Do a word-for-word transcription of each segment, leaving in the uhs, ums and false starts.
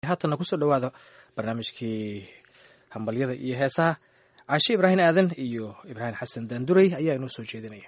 haatana kusoo dhawaada barnaamijkii hambalyada iyo heesaha caashe ibraahim aadan iyo ibraahim xasan daanduray ayaa inoo soo jeedinaya.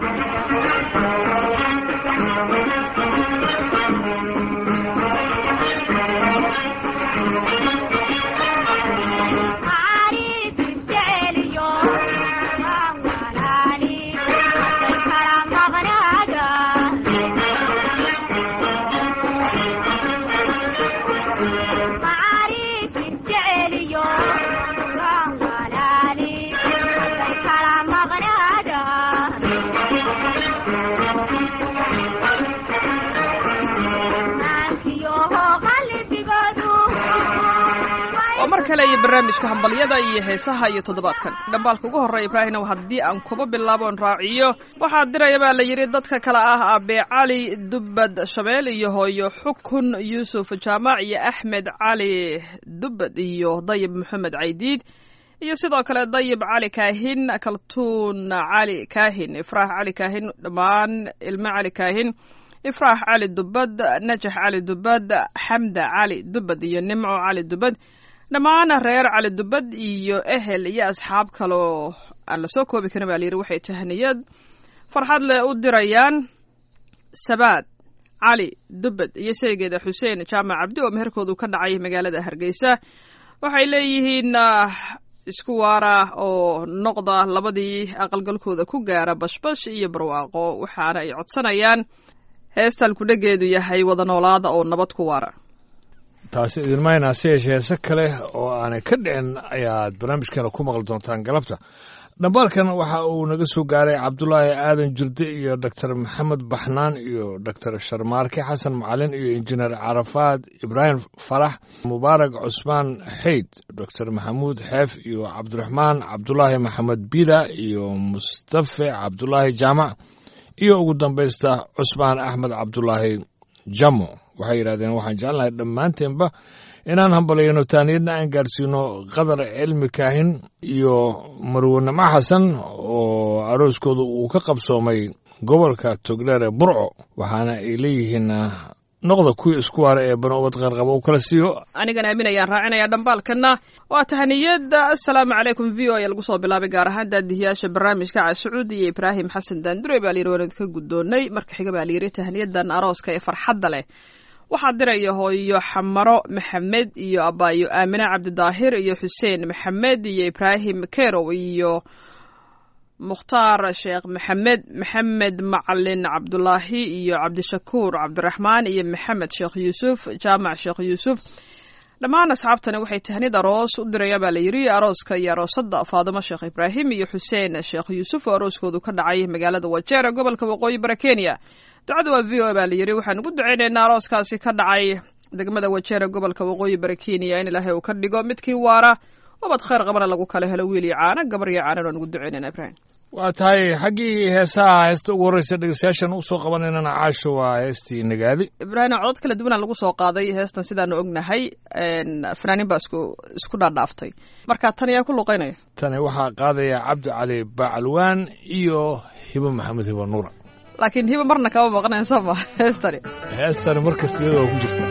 markale iyo barnaamijka hambalyada iyo heesaha iyo toddobaadkan dhambaalka ugu horreeya ibraahim haddii aan kuba bilaaboon raaciyo waxaa diraya baa la yidhi dadka kale ah abe cali dubbad shabeel iyo hooyo xukun yuusuf jaamac iyo axmed cali dubbad iyo dayib maxamed caydiid iyo sidoo kale dayib cali kaahin kaltuun cali kaahin ifraax cali kaahin dhammaan ilmo cali kaahin ifraax cali dubbad najax cali dubbad xamda cali dubbad iyo nimco cali dubbad dhammaan reer cali dubbad iyo ehel iyo asxaab kaloo aan la soo koobi karin baa layidhi waxay tahniyad farxad leh u dirayaan sabaad cali dubbad iyo sheygeeda xuseen jaamac cabdi oo meherkoodu ka dhacay magaalada hargeysa waxay leeyihiin isku waara oo noqda labadii aqalgalkooda ku gaara bashbash iyo barwaaqo waxaana ay codsanayaan heestal kudhageedu yahay wada noolaada oo nabad ku waara. taasi idinmayna si yeeshee heese kale oo aanay ka dhicin ayaad barnaamijkeena ku maqli doontaan galabta. dhambaalkan waxa uu naga soo gaaray cabdulaahi aadan jirde iyo doctor maxamed baxnaan iyo doctor sharmaarke xasan macalin iyo injineer carafaad ibraahim farax mubaarak cusmaan xeyd doctor maxamuud xeef iyo cabdiraxmaan cabdulaahi maxamed bida iyo mustafe cabdulaahi jaamac iyo ugu dambaysta cusmaan axmed cabdulaahi jamo. waxay yidhahdeen waxaan jecelnahay dhammaanteenba inaan hambalyayno taaniyadna aan gaadhsiino qadar cilmi kaahin iyo marwanimo xasan oo arooskooda uu ka qabsoomay gobolka togdheer ee burco waxaana ay leeyihiin noqda kuwii isku waara ee banoobad qaarqaba u kala siiyo. anigana aamin ayaan raacinayaa dhambaalkana waa tahniyada assalaamu calaykum v o ayaa lagu soo bilaabay gaar ahaan daadihiyaasha barnaamijka cascuud iyo ibraahim xasan daandure baa layidhi waan idinka guddoonnay marka xiga baa layidhi tahniyadan arooska ee farxadda leh waxaa diraya hooyo xamaro maxamed iyo abaayo aamine cabdidaahir iyo xuseen maxamed iyo ibraahim kerow iyo mukhtaar sheekh maxamed maxamed macalin cabdulaahi iyo cabdishakuur cabdiraxmaan iyo maxamed sheekh yuusuf jaamac sheekh yuusuf dhammaan asxaabtani waxay tahnid aroos u dirayaan baa la yidhi arooska iyo aroosada faadimo sheekh ibraahim iyo xuseen sheekh yuusuf oo arooskoodu ka dhacay magaalada wajeer gobolka waqooyi bara kenya. ducada waa v o baa la yidhi waxaan ugu ducaynaynaa arooskaasi ka dhacay degmada wajeera gobolka waqooyi bara kenya in ilaahay uu ka dhigo midkii waara ubad khayr qabana lagu kala helo wiil iyo caana gabar iyo caanan waan ugu ducaynayna ibraahim. waa tahay xaggii heesaha heesta ugu horreysa dhegeystayaashan u soo qabanaynana caasho waa heestii nagaadi ibraahim codod kala duwanaa lagu soo qaaday heestan sidaanu ognahay fanaaniin baa isku isku dhaadhaaftay marka tan ayaa ku luqeynaya. tani waxaa qaadaya cabdi cali bacalwaan iyo hibo maxamed hibo nuura laakiin hiba marna kama maqnayn soo ma heestani heestani markasta iyadoo ku jirta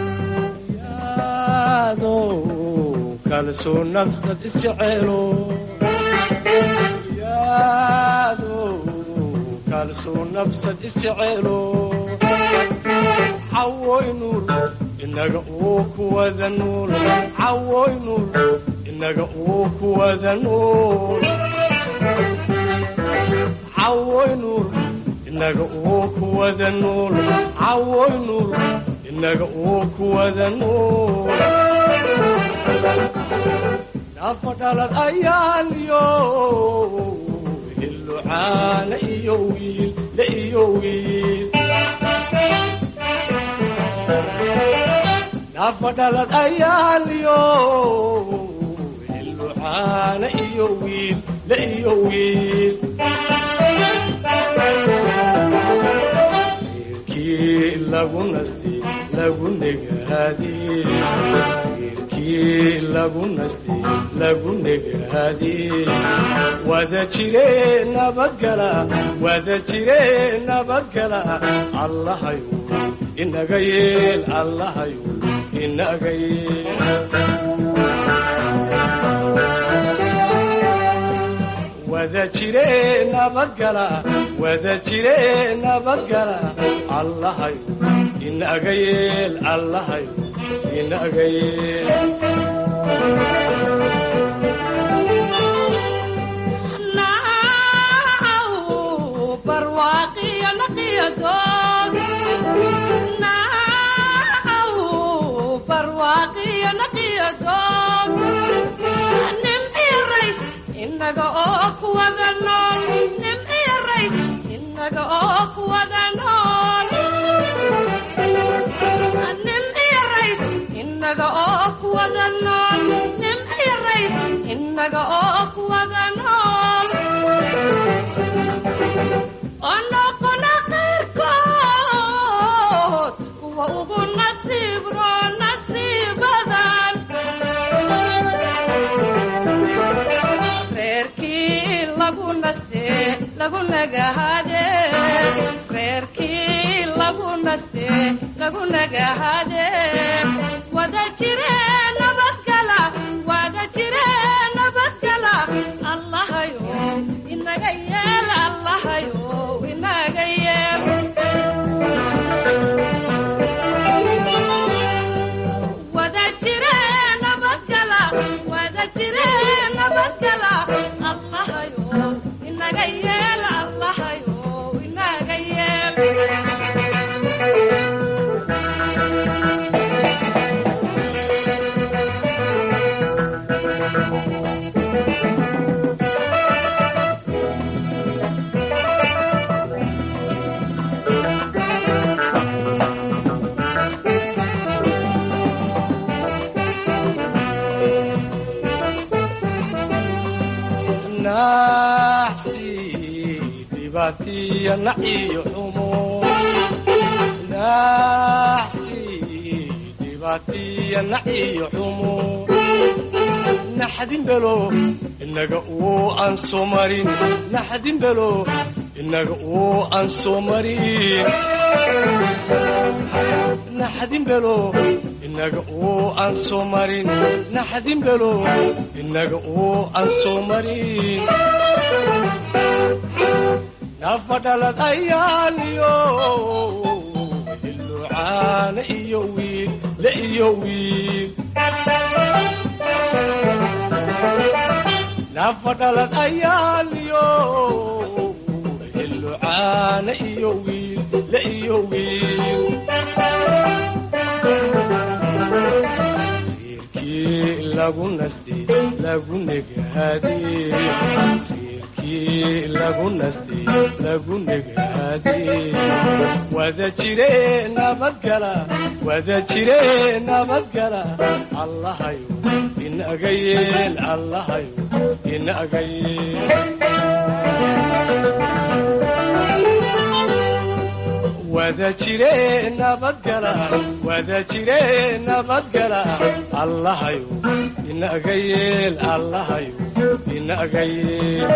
yaado kalsoo nafsad isjeceelo yaado kalsoo nafsad isjeceelo cawoy nuur inaga uu ku wada nuul cawoy nuur inaga uu ku wada nuul cawoy nuur inaga uu ku wada nuul cawoy nuur inaga uu ku wada nuul nafa dhalad ayaan iyo hillo caana iyo wiil la iyo wiil nafa dhalad ayaan iyo hillo caana iyo wiil la iyo wiil lagu nasti lagu negaadi wiilkii lagu nasti lagu negaadi wada jire nabadgala wada jire nabadgala allahayu inaga yeel allahayu inaga yeel wada jire nabadgala wada jire nabadgala allahayo inaga yeel allahayo inaga yeel inaga oo kuwada nool nimciyo rays inaga oo kuwada nool nimciyo rays inaga oo kuwada nool nimciyo rays inaga oo kuwada nool onoqona qayrkood kuwa ugu nasiib roon nasiibadan lagu naste lagu nagahade reerkii lagu naste lagu nagahade wada jire nabadgala wada jire nabadgala allahayo inaga yeel allahayo inaga yeel wada jire nabadgala wada jire nabadgala allahayo inaga yeel allahayo inaga yeel باتي نعي حمو نحتي باتي نعي حمو نحدين بلو إنك أو أن سومرين نحدين بلو إنك أو أن سومرين نحدين بلو إنك أو أن سومرين نحدين بلو إنك أو أن سومرين نفضلت أياليو اللعان إيوين لإيوين نفضلت أياليو اللعان إيوين لإيوين خيركي لغو نستي لغو نجهادي lagu nasti lagu nagaadi wada jire nabadgala wada jire nabadgala allahayo inaga yeel allahayo inaga yeel wada jire nabadgala wada jire nabadgala allahayo inaga yeel allahayo inaga yeel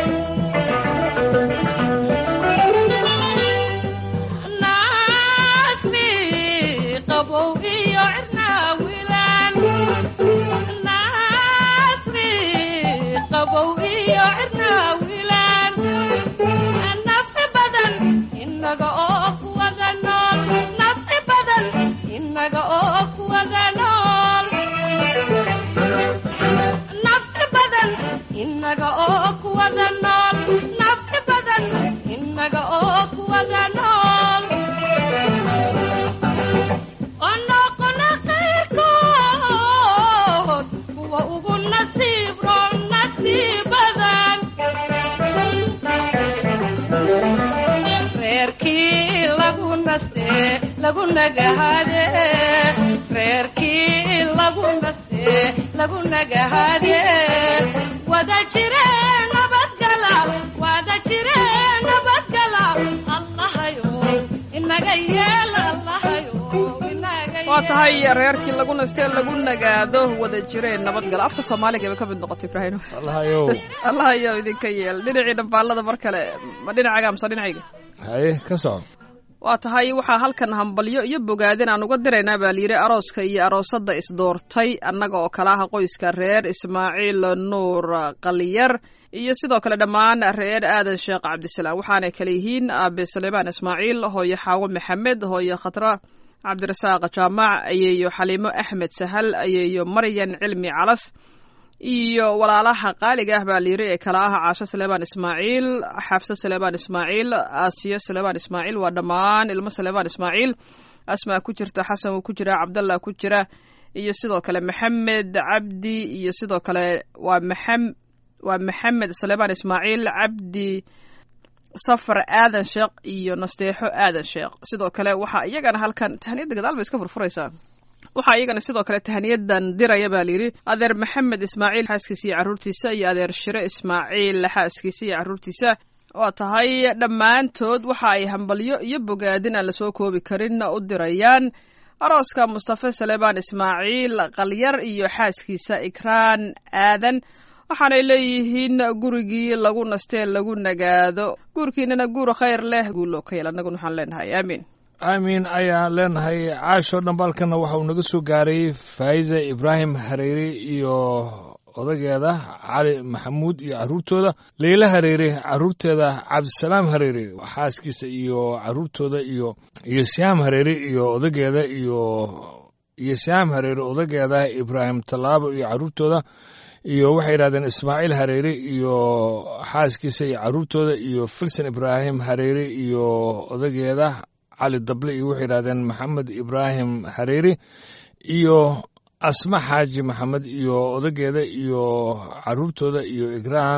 inaga oo kuwada nool nafti badan inaga oo kuwada nool onoqona qayrkood kuwa ugu nasiib roon nasiibadan reerkii lagu naste lagu nagahade reerkii lagu naste lagu nagahade wada jire nabadgala wada jire nabadgala allahayo inaga yeel allahayo inaga yeel waa tahay reerkii lagu nastee lagu nagaado wada jireen nabadgala afka Soomaaliga bay ka mid noqotay Ibraahim allahayo allahayo idinka yeel dhinacii dhanbaalada mar kale ma dhinacaaga amsa dhinacayga haye ka soo waa tahay waxaa halkan hambalyo iyo bogaadin aan uga diraynaa baa layidhi arooska iyo aroosadda isdoortay annaga oo kale ah qoyska reer ismaaciil nuur qaliyar iyo sidoo kale dhammaan reer aadan sheekh cabdisalaam waxaanay kale yihiin aabe saleebaan ismaaciil hooyo xaawo maxamed hooyo khatra cabdirasaaq jaamac ayeeyo xaliimo axmed sahal ayeeyo maryan cilmi calas iyo walaalaha qaaliga ah baa layidhi ee kala ah caasho saleebaan ismaaciil xafso saleebaan ismaaciil aasiyo saleebaan ismaaciil waa dhammaan ilmo saleebaan ismaaciil asmaa ku jirta xasan wuu ku jira cabdallah ku jira iyo sidoo kale maxamed cabdi iyo sidoo kale waa maxam waa maxamed saleebaan ismaaciil cabdi safar aadan sheekh iyo nasteexo aadan sheekh sidoo kale waxaa iyagana halkan tahniyadda gadaal bay iska furfuraysaa waxaa iyagana sidoo kale tahniyadan diraya baa layidhi adeer maxamed ismaaciil xaaskiisa iyo carruurtiisa iyo adeer shire ismaaciil xaaskiisa iyo carruurtiisa waa tahay dhammaantood waxa ay hambalyo iyo bogaadin aan lasoo koobi karin u dirayaan arooska mustafa saleebaan ismaaciil qalyar iyo xaaskiisa ikraan aadan waxaanay leeyihiin gurigii lagu nastee lagu nagaado guurkiinana guur khayr leh guulo ka yeel annaguna waxaan leenahay aamiin aamiin ayaan leenahay caasho dhambaalkana waxa uu naga soo gaaray faa'iza ibraahim hareeri iyo odageeda cali maxamuud iyo carruurtooda leyla hareeri carruurteeda cabdisalaam hareeri xaaskiisa iyo carruurtooda iyo iyo siyaam hareeri iyo odageeda iyo iyo siyaam hareeri odageeda ibraahim tallaabo iyo carruurtooda iyo waxay yidhahdeen ismaaciil hareeri iyo xaaskiisa iyo carruurtooda iyo filson ibraahim hareeri iyo odageeda cali dable iyo waxay yidhahdeen maxamed ibraahim hareeri iyo asma xaaji maxamed iyo odageeda iyo carruurtooda iyo igraan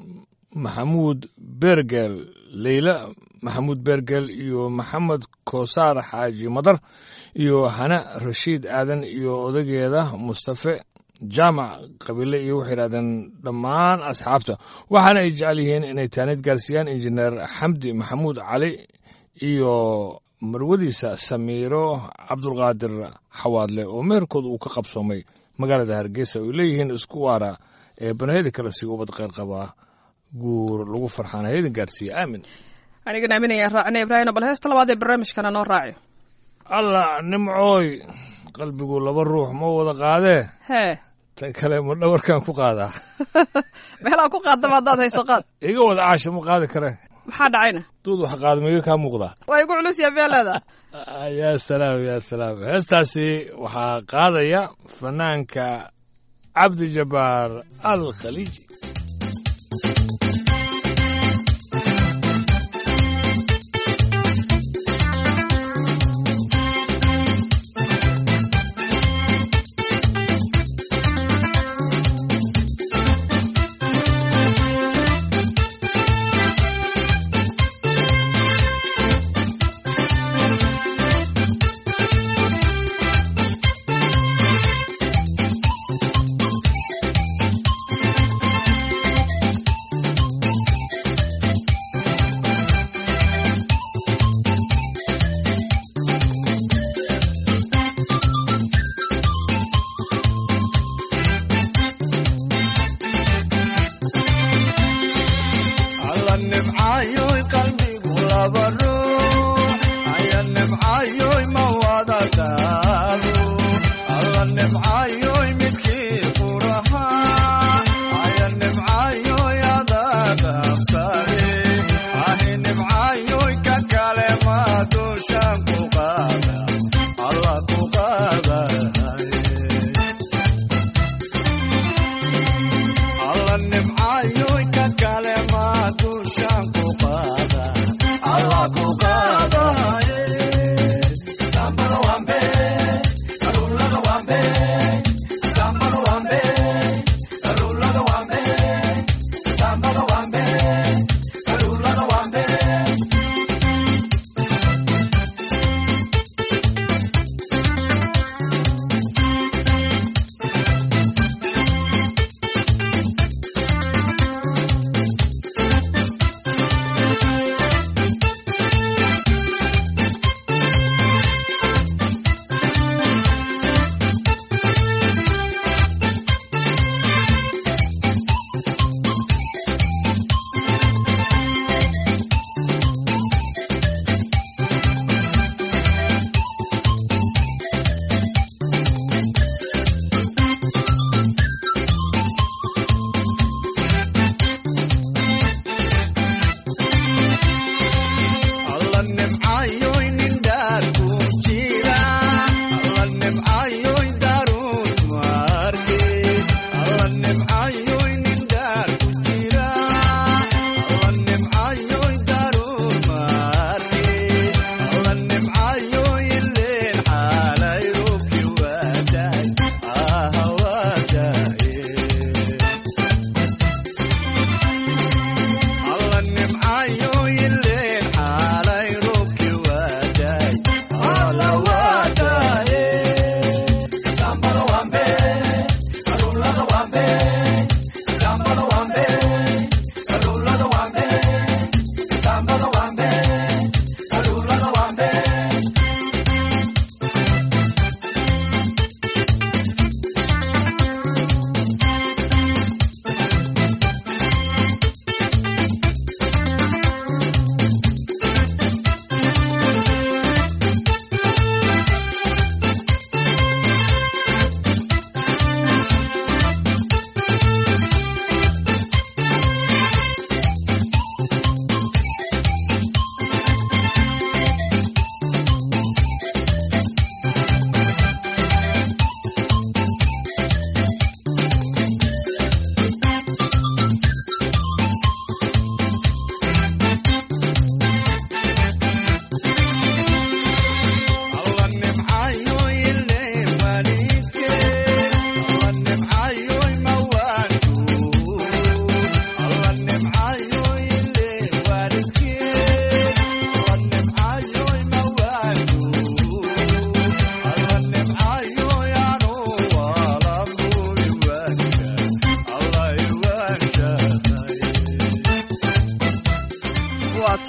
maxamuud beergel leyla maxamuud beergel iyo maxamed koosaar xaaji madar iyo hana rashiid aadan iyo odageeda mustafe jaamac qabiile iyo waxay yidhahdeen dhammaan asxaabta waxaana ay jecel yihiin inay taanid gaarsiiyaan injineer xamdi maxamuud cali iyo marwadiisa samiiro cabdulqaadir xawaadle oo meherkooda uu ka qabsoomay magaalada hargeysa oy leeyihiin isku waara ee banaheda kale si ubad kheyr qabaa guur lagu farxaana heedin gaarsiiya aamin anigana aaminayaan raacina ibraahim bal heesta labaad ee barnaamijkana noo raaci alla nimcooy qalbigu laba ruux ma wada qaadee hee tan kale ma dhawarkaan ku qaadaa meelaa ku qaadaba haddaad hayso qaad iga wada caasha ma qaadi kare maxaa dhacayna duud wax qaadmaiga kaa muuqdaa waa igu culus yaa beeleeda yaa salaam yaa salaam heestaasi waxaa qaadaya fanaanka cabdi jabbaar al khaliiji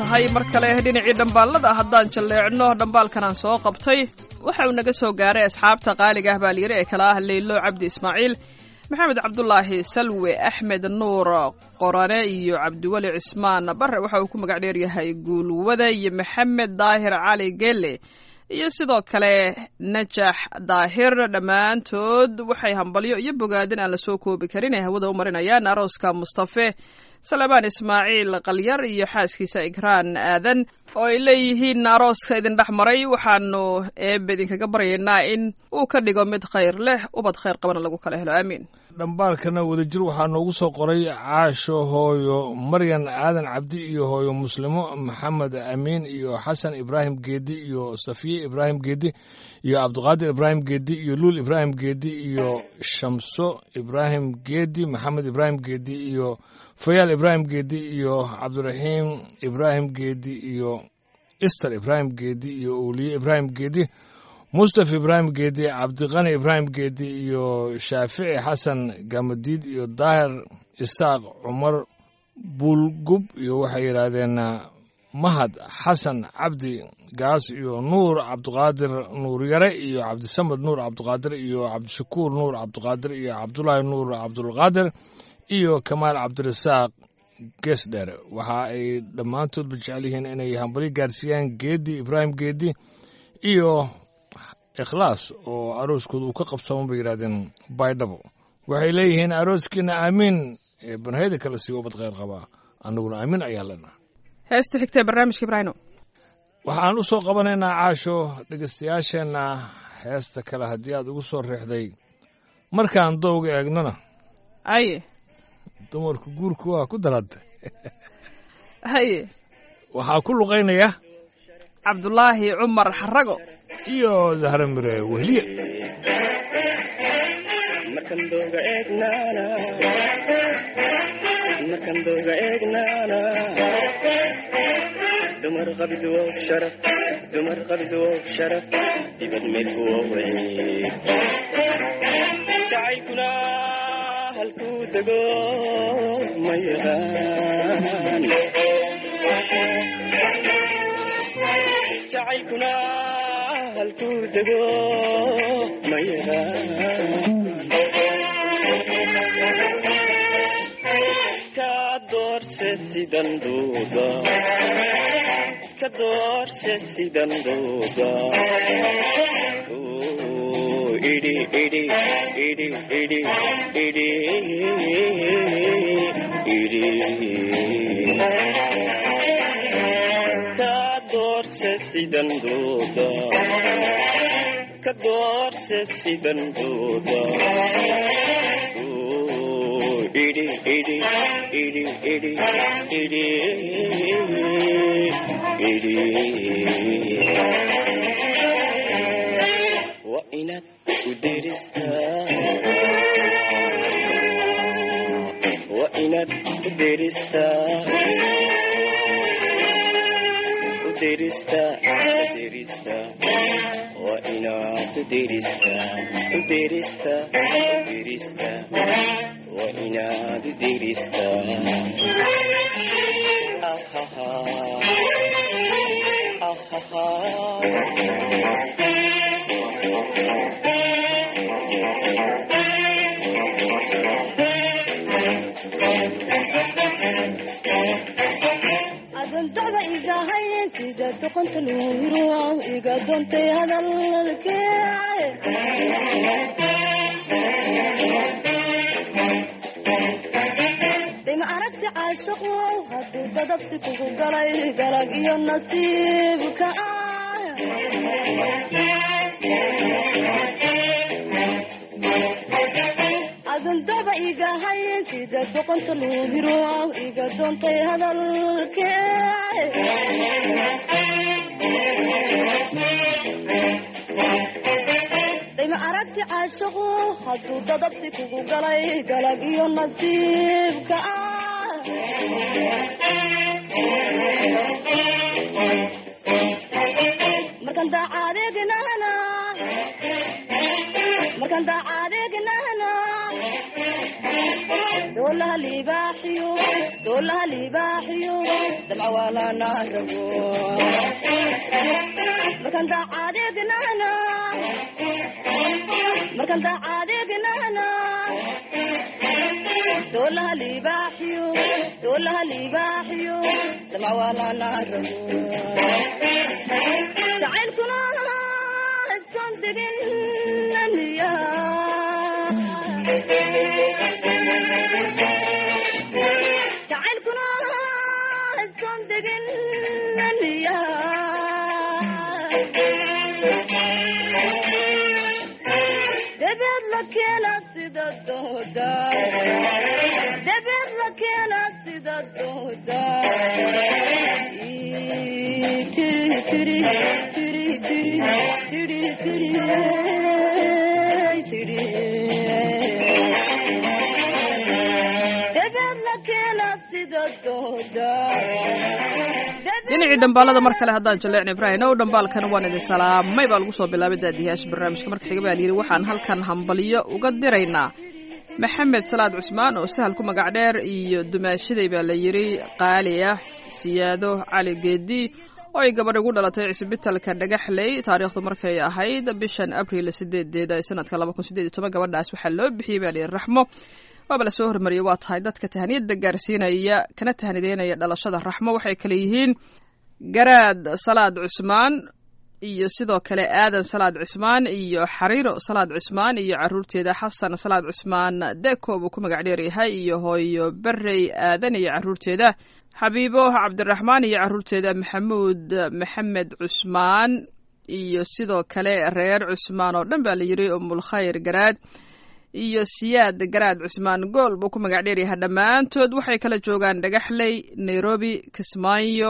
tahay mar kale dhinacii dhambaalada haddaan jalleecno dhambaalkan aan soo qabtay waxa uu naga soo gaaray asxaabta qaaliga ah baalyare ee kala ah leylo cabdi ismaaciil maxamed cabdulaahi salwe axmed nuur qorane iyo cabdiweli cismaan bare waxa uu ku magac dheeryahay guulwada iyo maxamed daahir cali gele iyo sidoo kale najax daahir dhammaantood waxay hambalyo iyo bogaadin aan la soo koobi karin ay hawada u marinayaan arooska mustafe salebaan ismaaciil qalyar iyo xaaskiisa igraan aadan oo ay leeyihiin arooska idin dhex maray waxaanu eebbe idinkaga baryaynaa in uu ka dhigo mid khayr leh ubad khayr qabana lagu kala helo aamiin dhambaalkana wadajir waxaa noogu soo qoray caasho hooyo maryan aadan cabdi iyo hooyo muslimo maxamed amiin iyo xasan ibraahim geedi iyo safiye ibraahim geedi iyo cabdiqaadir ibraahim geedi iyo luul ibraahim geedi iyo shamso ibraahim geedi maxamed ibraahim geedi iyo fayaal ibraahim geedi iyo cabdiraxiim ibraahim geedi iyo ister ibraahim geedi iyo uliye ibraahim geedi mustafa ibraahim geedi cabdiqani ibraahim geedi iyo shaafici xasan gamadiid iyo daahir isaaq cumar buulgub iyo waxay yidhaahdeen mahad xasan cabdi gaas iyo nuur cabdiqaadir nuur yare iyo cabdisamed nuur cabdiqaadir iyo cabdishakuur nuur cabdiqaadir iyo cabdulaahi nuur cabdulqaadir iyo kamaal cabdirasaaq gees dheer waxa ay dhammaantoodba jecel yihiin inay hambali gaarsiiyaan geedi ibraahim geedi iyo ikhlaas oo arooskooda uu ka qabsamo bay yidhahdeen baydhabo waxay leeyihiin arooskiina aamiin ee banhayda kale sii ubad khayr qabaa annaguna aamiin ayaa lena heesta xigtee barnaamijka ibraahino waxaan u soo qabanaynaa caasho dhegaystayaasheenna heesta kale haddii aad ugu soo riixday markaan dowga eegnona aye dumarku guurku waa ku daraadda haye waxaa ku luqaynaya cabdulaahi cumar xarago iyo zahra mire wehliye markan dooga eegnaana markan dooga eegnaana dumar qabdu wow sharaf dumar qabdu wow sharaf dibad meelku woway jacaylkuna halkuu dego ma yaqaan jacaylkuna halkuu dego ma yaqaan ka doorse sidan duuga ka doorse sidan duuga idi idi idi idi idi idi ka doorse sidan duuga ka doorse sidan duuga idi idi idi idi idi idi wa inad udirista wa inad udirista udirista udirista wa inad udirista udirista udirista wa inad udirista ahaha ahaha aduntada iga hayn sida doqonta luuro iga doontay hadalkee dima aragti caashaqo hadduu dadabsi kugu galay galag iyo nasiibka adundaba iga hayn sida doqonta luuro iga doontay hadalkee dima aragti caashaqo hadduu dadabsi kugu galay galag iyo nasiibka markan daacadeegnana markan daacadeegnana دولها libaaxiyo دولها libaaxiyo damca waa la naarabo markan daacadeegnana markan daacadeegnana دولها libaaxiyo دولها libaaxiyo damca waa la naarabo jacaylkuna isan deginaniya jacaylkuna isan deginaniya dabeed la keena sida dooda dabeed la keena sida dooda tiri tiri tiri tiri tiri tiri dabeed la keena sida dooda dhinacii dhambaalada mar kale haddaan jaleecna ibraahim ow dhambaalkana waan idin salaamay baa lagu soo bilaabay daadiyaasha barnaamijka marka xiga baa layidhi waxaan halkan hambalyo uga diraynaa maxamed salaad cusmaan oo sahal ku magac dheer iyo dumaashaday baa la yidhi qaali ah siyaado cali geedi oo ay gabadh ugu dhalatay cisbitalka dhagaxley taariikhdu markay ahayd bishan abriil sideedeeda ee sanadka laba kun sideed iyo toban gabadhaas waxaa loo bixiyey baa layidhi raxmo waaba la soo hormariyey waa tahay dadka tahaniyadda gaarsiinaya kana tahanideynaya dhalashada raxmo waxay kale yihiin garaad salaad cusmaan iyo sidoo kale aadan salaad cusmaan iyo xariiro salaad cusmaan iyo caruurteeda xasan salaad cusmaan deko buu ku magac dheer yahay iyo hooyo berey aadan iyo caruurteeda xabiibo cabdiraxmaan iyo caruurteeda maxamuud maxamed cusmaan iyo sidoo kale reer cusmaan oo dhan baa la yidhi umulkhayr garaad iyo siyaad garaad cusmaan gool buu ku magac dheer yahay dhammaantood waxay kala joogaan dhagaxley nairobi kismaayo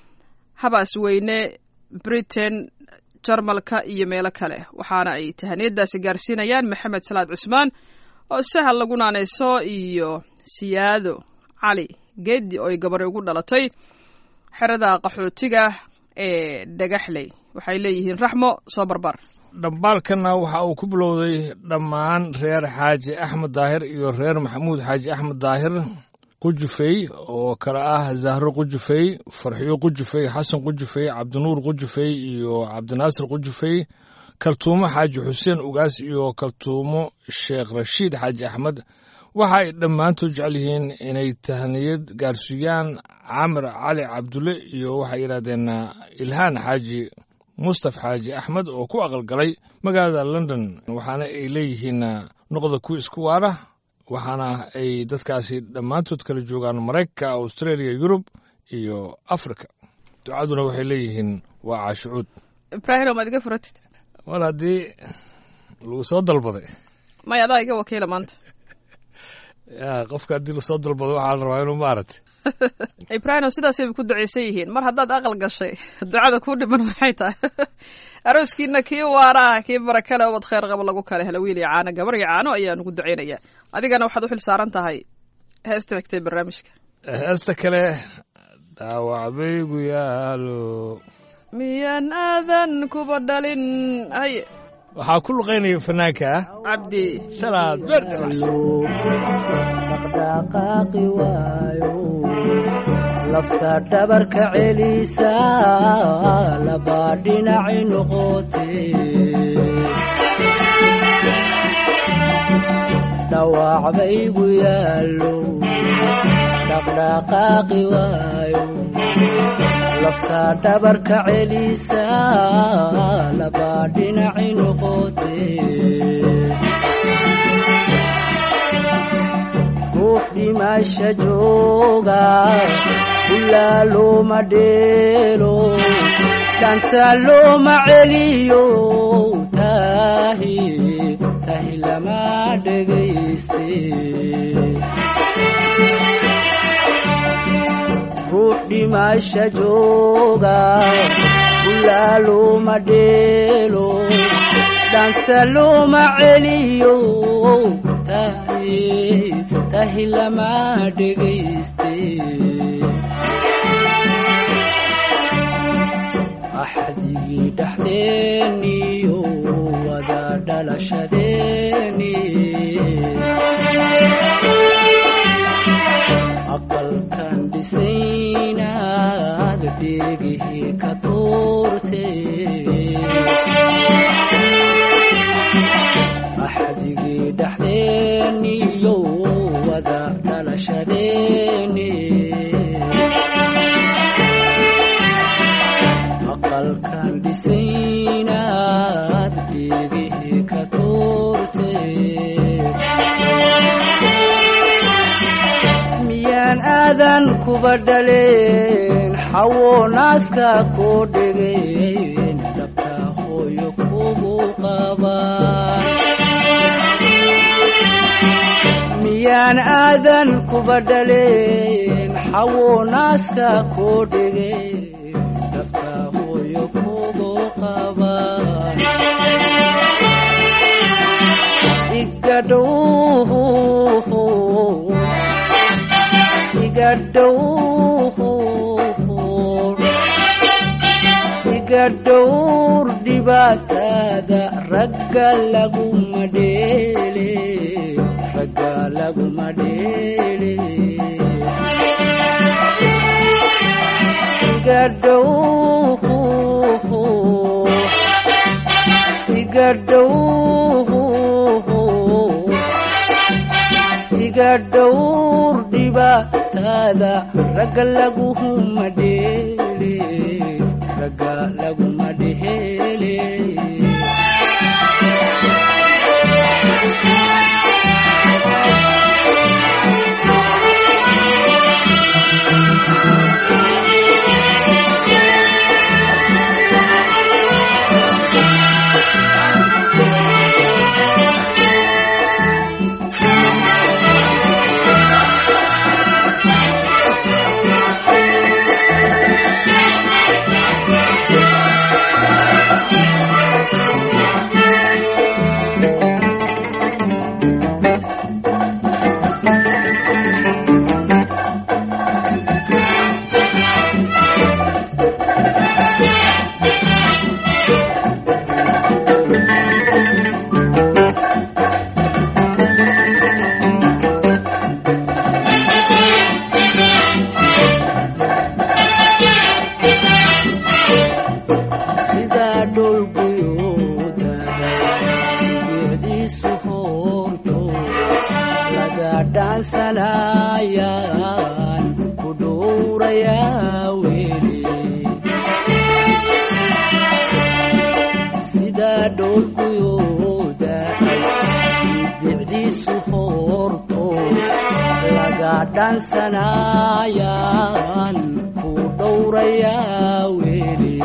habaas weyne britain jarmalka iyo meelo kale waxaana ay tahaniyadaasi gaarsiinayaan maxamed salaad cusmaan oo sahal lagu naanayso iyo siyaado cali geedi oo ay gabadhay ugu dhalatay xerada qaxootiga ee dhagaxley waxay leeyihiin raxmo soo barbar dhambaalkana waxa uu ku bilowday dhammaan reer xaaji axmed daahir iyo reer maxamuud xaaji axmed daahir qujufey oo kale ah zahro qujufey farxiyo qujufey xasan qujufey cabdinuur qujufey iyo cabdinaasir qujufey kaltuumo xaaji xuseen ugaas iyo kaltuumo sheekh rashiid xaaji axmed waxa ay dhammaantood jecel yihiin inay tahniyad gaarsiiyaan camir cali cabdulle iyo waxay yidhahdeen ilhaan xaaji mustaf xaaji axmed oo ku aqalgalay magaalada london waxaana ay leeyihiin noqda kuwa isku waara waxaana ay dadkaasi dhammaantood kala joogaan maraykanka australia yurub iyo africa ducaduna waxay leeyihiin waa caashucuud ibraahim maad iga furatid mar haddii lagu soo dalbaday may adaa iga wakiila maanta ya qofka haddii lasoo dalbado waxaa la rabaa inuu maaragtay ibraahim sidaasay ku ducaysan yihiin mar haddaad aqal gashay ducada ku dhiman maxay tahay arooskiina kii waara ah kii barakale ubad khayr qabo lagu kale hela wiil iyo caano gabar iyo caano ayaan ugu ducaynaya adigana waxaad u xil saaran tahay heesta xigtay barnaamijka heesta kale dhaawacbaygu yaalo miyaan aadan kuba dhalin hay waxaa ku luqaynaya fanaanka cabdi salaad berdamas dhaqdhaqaaqi waayo lafta dhabarka celisa laba dhinaci noqotee dhawac baygu yaallo dhaqdhaqaaqi waayo lafta dhabarka celisa laba dhinaci noqotee ruux dhimasha jooga ilaa looma dheelo dhanta looma celiyo tahi tahi lama dhegayste ruux dhimasha jooga ilaa looma dheelo dhanta looma celiyo tahi tahi lama dhegayste axdigii dhexdeeniyo wada dhalashadeeni dhaxdeeniyo wada dhalashadeeni aqalkan dhisaynaad dhigihii ka tuurtee miyaan aadan kuba dhaleen xawo naaska koo dhigeen dhabtaa hooyo kugu qabaan miyaan aadan kuba dhaleen xawo naaska koo dhigeen dhabtaa hooyo kugu qabaan igadhowhu igadhowr igadhowr dhibaatada ragga laguma dheele ragga laguma dheele igadhowr igadhowr igadhowr dhibaatada ragga laguma dheele ragga laguma dheele dhaansanayaan ku dhowrayaa weli sida dhoolguyooda bicdiisu hoorto laga dhaansanayaan ku dhowrayaa weli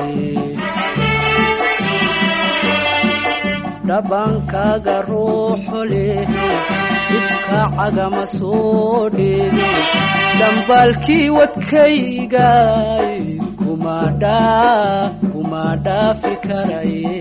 dhabankaaga ruuxo leh ifka cagama soo dheege dambaalkii wadkaygay kuma dhaa kuma dhaafi karaye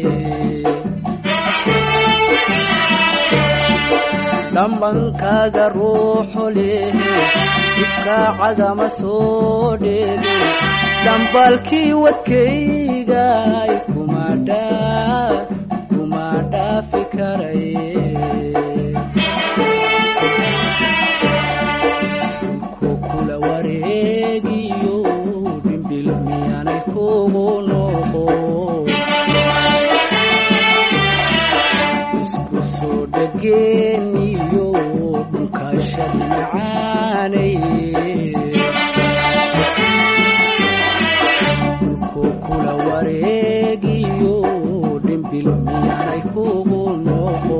dhabankaaga ruuxo leh ifka cagama soo dheege dambaalkii wadkaygay kuma dhaa kuma dhaafi karaye kukula wareegiyo dhimbil miyaanay kugu noqo isku soo dhageeniyo dhulkaashadi macaanay kukula wareegiyo dhimbil miyaanay kugu noqo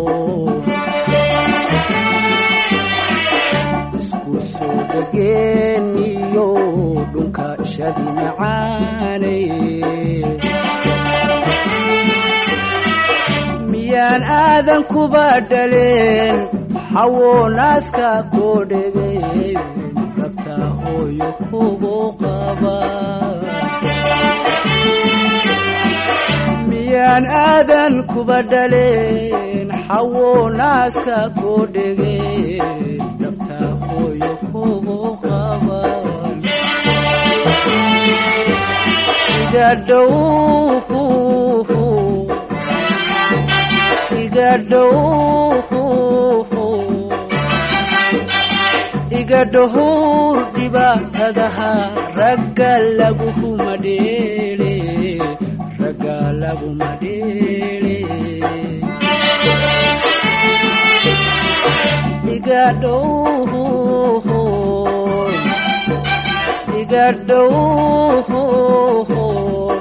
soo dhageeniyo dhulka shadi macaanay miyaan aadan kuba dhaleen xawo naaska koo dhegeen rabtaa hooyo kugu qaba miyaan aadan kuba dhaleen xawo naaska koo dhegeen rabtaa hooyo kugu qaba igadhowhu igadhowhu igadhowr dhibaatadaha ragga laguma dheele ragga laguma dheele iga dhowr iga dhowr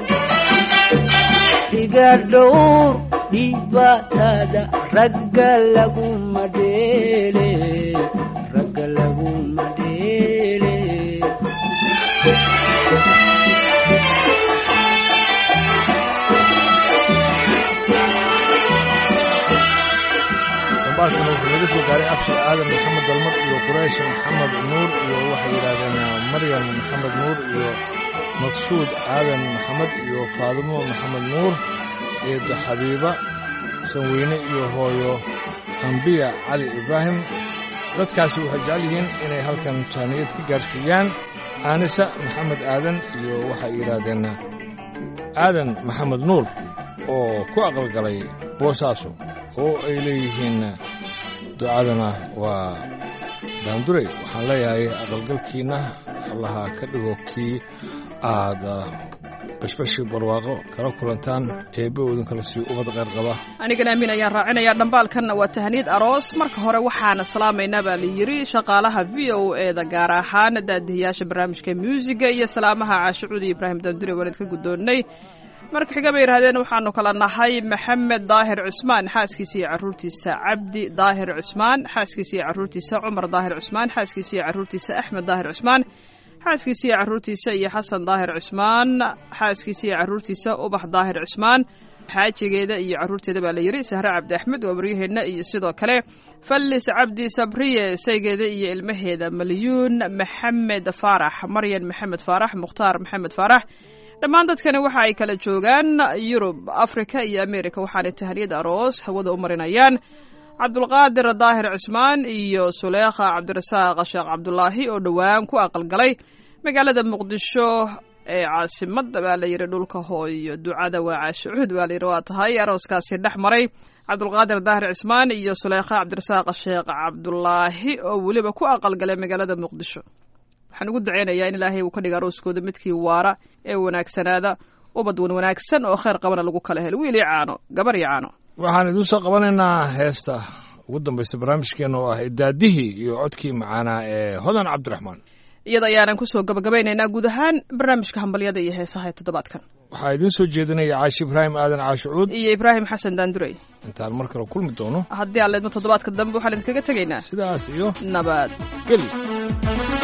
iga dhowr dhibaatada ragga laguma dheele ragga laguma dheele dambaarkan wuxuu naga soo gaaray abshir aadan maxamed dalmar iyo quraysh maxamed nuur iyo waxay yidhaahdeen maryam maxamed nuur iyo maqsuud aadan maxamed iyo faadimo maxamed nuur eedo xabiiba sanweyne iyo hooyo ambiya cali ibraahim dadkaasi waxay jecel yihiin inay halkan jaaniyad ka gaarsiiyaan aanisa maxamed aadan iyo waxay yidhaahdeen aadan maxamed nuur oo ku aqalgalay boosaaso oo ay leeyihiin ducadana waa daanduray waxaan leeyahay aqalgalkiinna allaha ka dhigo kii aad bashbashi barwaaqo kala kulantaan eebbe idinkala sii ubad qayr qaba anigana amiin ayaan raacinayaa dhambaalkanna waa tahniyad aroos marka hore waxaana salaamaynaa baa la yidhi shaqaalaha v o eeda gaar ahaan daadihiyaasha barnaamijka muusiga iyo salaamaha caashicuudi ibraahim daandure waan idka guddoonnay marka xiga bay yidhahdeen waxaanu kala nahay maxamed daahir cusmaan xaaskiisa iyo carruurtiisa cabdi daahir cusmaan xaaskiisa iyo carruurtiisa cumar daahir cusmaan xaaskiisa iyo carruurtiisa axmed daahir cusmaan xaaskiisa iyo carruurtiisa iyo xasan daahir cusmaan xaaskiisa iyo carruurtiisa ubax daahir cusmaan xaajigeeda iyo carruurteeda baa la yidhi sahre cabdi axmed waa waryaheenna iyo sidoo kale fallis cabdi sabriye saygeeda iyo ilmaheeda malyuun maxamed faarax maryan maxamed faarax mukhtaar maxamed faarax dhammaan dadkani waxa ay kala joogaan yurub afrika iyo amerika waxaanay tahniyad aroos hawada u marinayaan cabdulqaadir daahir cusmaan iyo suleekha cabdirasaaq sheekh cabdulaahi oo dhowaan ku aqalgalay magaalada muqdisho ee caasimadda baa la yidhi dhulka hooyo ducada waa caashicuud baa layidhi waa tahay arooskaasi dhex maray cabdulqaadir daahir cusmaan iyo suleekha cabdirasaaq sheekh cabdulaahi oo weliba ku aqalgalay magaalada muqdisho waxaan ugu duceynayaa in ilaahay uu ka dhiga arooskooda midkii waara ee wanaagsanaada ubad wan wanaagsan oo khayr qabana lagu kala helo wiil iyo caano gabar iyo caano waxaan idiin soo qabanaynaa heesta ugu dambaysa barnaamijkeena oo ah idaadihii iyo codkii macaanaa ee hodan cabdiraxmaan iyada ayaanan kusoo gabagabaynaynaa guud ahaan barnaamijka hambalyada iyo heesaha ee toddobaadkan waxaa idiin soo jeedinaya caashi ibraahim aadan caashicuud iyo ibraahim xasan daandurey intaan mar kale kulmi doono haddii aan leedmo toddobaadka dambe waxaan idinkaga tegaynaa sidaas iyo nabad geli